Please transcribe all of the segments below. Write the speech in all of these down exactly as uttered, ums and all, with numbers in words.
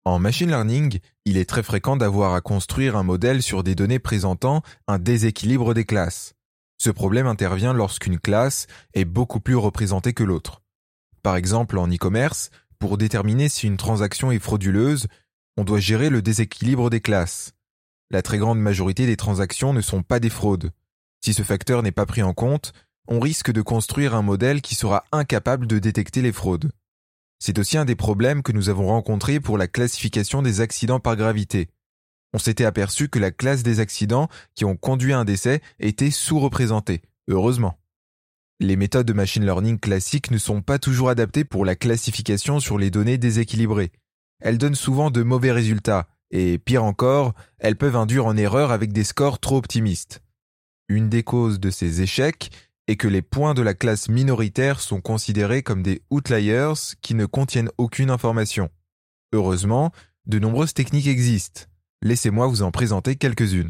En machine learning, il est très fréquent d'avoir à construire un modèle sur des données présentant un déséquilibre des classes. Ce problème intervient lorsqu'une classe est beaucoup plus représentée que l'autre. Par exemple, en e-commerce, pour déterminer si une transaction est frauduleuse, on doit gérer le déséquilibre des classes. La très grande majorité des transactions ne sont pas des fraudes. Si ce facteur n'est pas pris en compte, on risque de construire un modèle qui sera incapable de détecter les fraudes. C'est aussi un des problèmes que nous avons rencontrés pour la classification des accidents par gravité. On s'était aperçu que la classe des accidents qui ont conduit à un décès était sous-représentée, heureusement. Les méthodes de machine learning classiques ne sont pas toujours adaptées pour la classification sur les données déséquilibrées. Elles donnent souvent de mauvais résultats, et pire encore, elles peuvent induire en erreur avec des scores trop optimistes. Une des causes de ces échecs est que les points de la classe minoritaire sont considérés comme des outliers qui ne contiennent aucune information. Heureusement, de nombreuses techniques existent. Laissez-moi vous en présenter quelques-unes.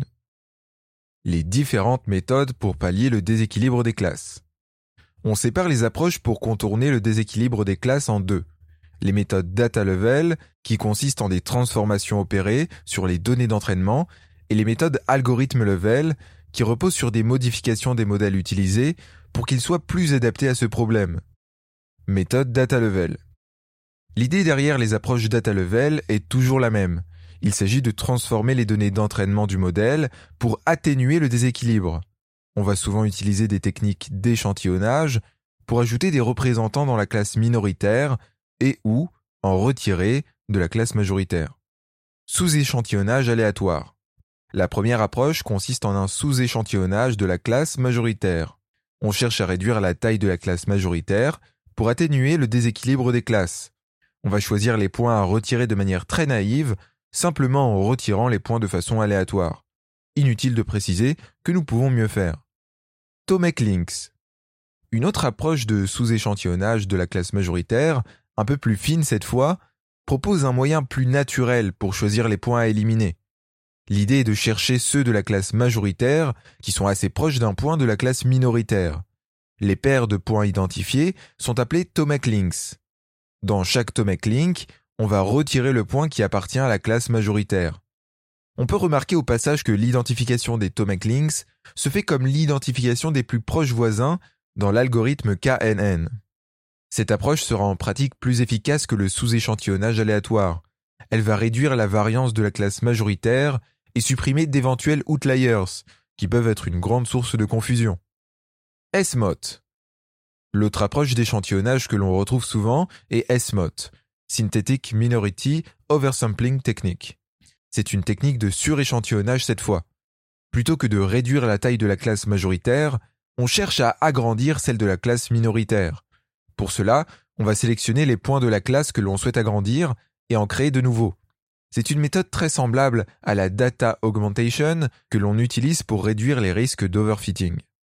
Les différentes méthodes pour pallier le déséquilibre des classes. On sépare les approches pour contourner le déséquilibre des classes en deux. Les méthodes data level, qui consistent en des transformations opérées sur les données d'entraînement, et les méthodes algorithme level, qui reposent sur des modifications des modèles utilisés pour qu'ils soient plus adaptés à ce problème. Méthode data level. L'idée derrière les approches data level est toujours la même. Il s'agit de transformer les données d'entraînement du modèle pour atténuer le déséquilibre. On va souvent utiliser des techniques d'échantillonnage pour ajouter des représentants dans la classe minoritaire et ou en retirer de la classe majoritaire. Sous-échantillonnage aléatoire. La première approche consiste en un sous-échantillonnage de la classe majoritaire. On cherche à réduire la taille de la classe majoritaire pour atténuer le déséquilibre des classes. On va choisir les points à retirer de manière très naïve, simplement en retirant les points de façon aléatoire. Inutile de préciser que nous pouvons mieux faire. Tomek Links. Une autre approche de sous-échantillonnage de la classe majoritaire, un peu plus fine cette fois, propose un moyen plus naturel pour choisir les points à éliminer. L'idée est de chercher ceux de la classe majoritaire qui sont assez proches d'un point de la classe minoritaire. Les paires de points identifiés sont appelées Tomek Links. Dans chaque Tomek Link, on va retirer le point qui appartient à la classe majoritaire. On peut remarquer au passage que l'identification des Tomek Links se fait comme l'identification des plus proches voisins dans l'algorithme K N N. Cette approche sera en pratique plus efficace que le sous-échantillonnage aléatoire. Elle va réduire la variance de la classe majoritaire et supprimer d'éventuels outliers, qui peuvent être une grande source de confusion. S M O T. L'autre approche d'échantillonnage que l'on retrouve souvent est S M O T, Synthetic Minority Oversampling Technique. C'est une technique de suréchantillonnage cette fois. Plutôt que de réduire la taille de la classe majoritaire, on cherche à agrandir celle de la classe minoritaire. Pour cela, on va sélectionner les points de la classe que l'on souhaite agrandir et en créer de nouveaux. C'est une méthode très semblable à la data augmentation que l'on utilise pour réduire les risques d'overfitting.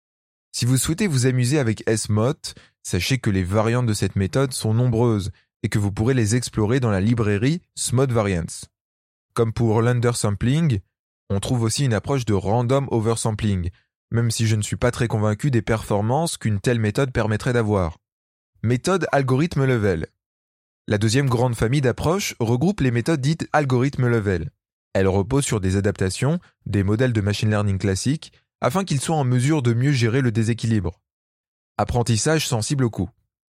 Si vous souhaitez vous amuser avec S M O T, sachez que les variantes de cette méthode sont nombreuses et que vous pourrez les explorer dans la librairie S M O T Variants. Comme pour l'undersampling, on trouve aussi une approche de random oversampling, même si je ne suis pas très convaincu des performances qu'une telle méthode permettrait d'avoir. Méthode algorithme level. La deuxième grande famille d'approches regroupe les méthodes dites algorithme level. Elles reposent sur des adaptations des modèles de machine learning classiques afin qu'ils soient en mesure de mieux gérer le déséquilibre. Apprentissage sensible au coût.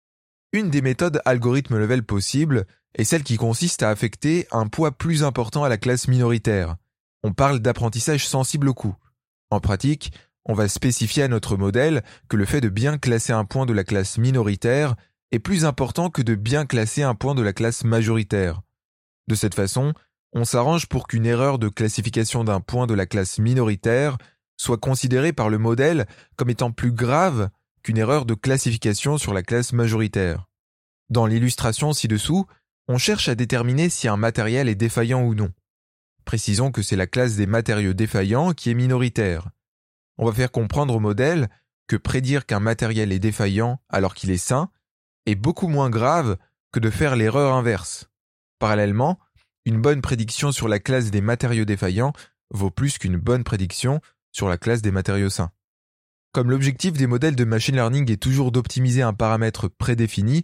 Une des méthodes algorithme level possibles est celle qui consiste à affecter un poids plus important à la classe minoritaire. On parle d'apprentissage sensible au coût. En pratique, on va spécifier à notre modèle que le fait de bien classer un point de la classe minoritaire est plus important que de bien classer un point de la classe majoritaire. De cette façon, on s'arrange pour qu'une erreur de classification d'un point de la classe minoritaire soit considérée par le modèle comme étant plus grave qu'une erreur de classification sur la classe majoritaire. Dans l'illustration ci-dessous, on cherche à déterminer si un matériel est défaillant ou non. Précisons que c'est la classe des matériaux défaillants qui est minoritaire. On va faire comprendre au modèle que prédire qu'un matériel est défaillant alors qu'il est sain est beaucoup moins grave que de faire l'erreur inverse. Parallèlement, une bonne prédiction sur la classe des matériaux défaillants vaut plus qu'une bonne prédiction sur la classe des matériaux sains. Comme l'objectif des modèles de machine learning est toujours d'optimiser un paramètre prédéfini,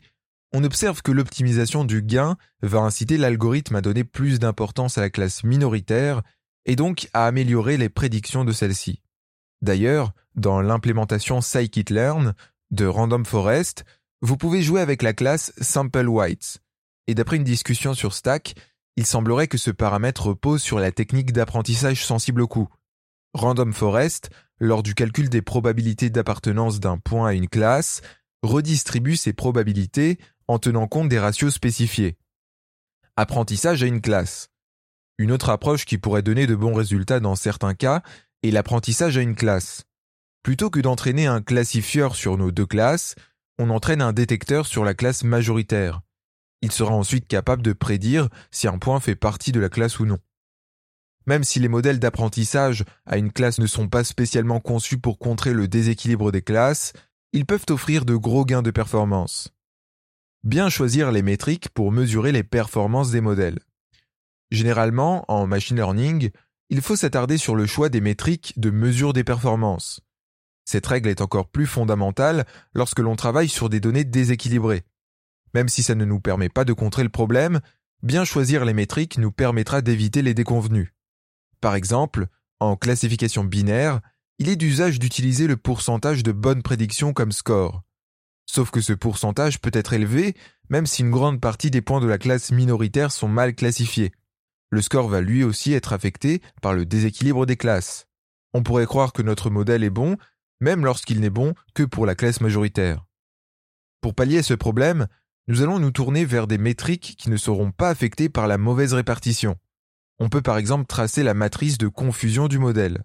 on observe que l'optimisation du gain va inciter l'algorithme à donner plus d'importance à la classe minoritaire et donc à améliorer les prédictions de celle-ci. D'ailleurs, dans l'implémentation scikit-learn de Random Forest, vous pouvez jouer avec la classe Sample Weights. Et d'après une discussion sur Stack, il semblerait que ce paramètre repose sur la technique d'apprentissage sensible au coût. Random Forest, lors du calcul des probabilités d'appartenance d'un point à une classe, redistribue ces probabilités en tenant compte des ratios spécifiés. Apprentissage à une classe. Une autre approche qui pourrait donner de bons résultats dans certains cas est l'apprentissage à une classe. Plutôt que d'entraîner un classifieur sur nos deux classes, on entraîne un détecteur sur la classe majoritaire. Il sera ensuite capable de prédire si un point fait partie de la classe ou non. Même si les modèles d'apprentissage à une classe ne sont pas spécialement conçus pour contrer le déséquilibre des classes, ils peuvent offrir de gros gains de performance. Bien choisir les métriques pour mesurer les performances des modèles. Généralement, en machine learning, il faut s'attarder sur le choix des métriques de mesure des performances. Cette règle est encore plus fondamentale lorsque l'on travaille sur des données déséquilibrées. Même si ça ne nous permet pas de contrer le problème, bien choisir les métriques nous permettra d'éviter les déconvenues. Par exemple, en classification binaire, il est d'usage d'utiliser le pourcentage de bonnes prédictions comme score. Sauf que ce pourcentage peut être élevé même si une grande partie des points de la classe minoritaire sont mal classifiés. Le score va lui aussi être affecté par le déséquilibre des classes. On pourrait croire que notre modèle est bon, même lorsqu'il n'est bon que pour la classe majoritaire. Pour pallier ce problème, nous allons nous tourner vers des métriques qui ne seront pas affectées par la mauvaise répartition. On peut par exemple tracer la matrice de confusion du modèle.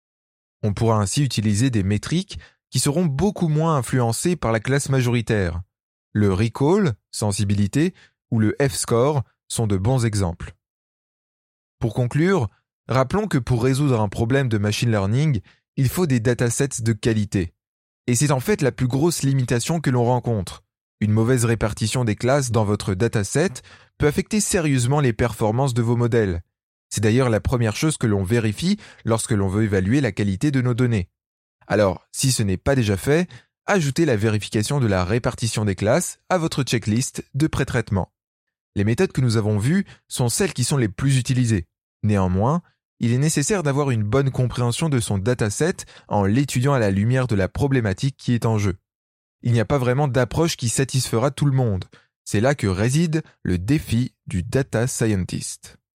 On pourra ainsi utiliser des métriques qui seront beaucoup moins influencées par la classe majoritaire. Le recall, sensibilité, ou le F-score sont de bons exemples. Pour conclure, rappelons que pour résoudre un problème de machine learning, il faut des datasets de qualité. Et c'est en fait la plus grosse limitation que l'on rencontre. Une mauvaise répartition des classes dans votre dataset peut affecter sérieusement les performances de vos modèles. C'est d'ailleurs la première chose que l'on vérifie lorsque l'on veut évaluer la qualité de nos données. Alors, si ce n'est pas déjà fait, ajoutez la vérification de la répartition des classes à votre checklist de pré-traitement. Les méthodes que nous avons vues sont celles qui sont les plus utilisées. Néanmoins, il est nécessaire d'avoir une bonne compréhension de son dataset en l'étudiant à la lumière de la problématique qui est en jeu. Il n'y a pas vraiment d'approche qui satisfera tout le monde. C'est là que réside le défi du data scientist.